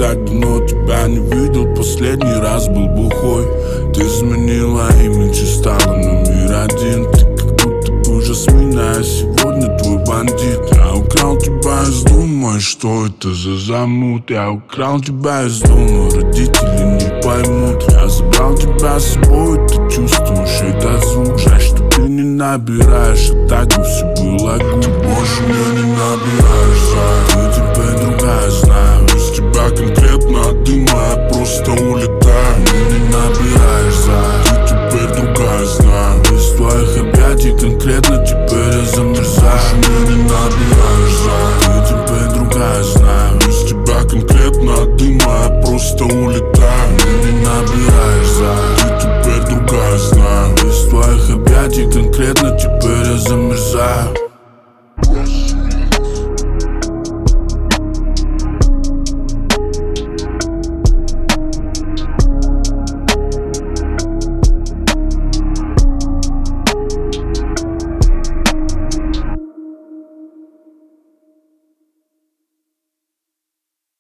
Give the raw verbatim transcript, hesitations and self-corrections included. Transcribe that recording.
так давно тебя не видел, последний раз был бухой. Ты изменила имидж и стала номер один. Ты как будто бы Жасмина, а сегодня твой бандит. Я украл тебя из дома, и что это за замут? Я украл тебя из дома, родители не поймут. Я забрал тебя с собой, ты чувствуешь этот звук. Жаль, что ты не набираешь, а так бы все было гуд. Больше мне не набираешь, жаль, ты теперь другая, знаю.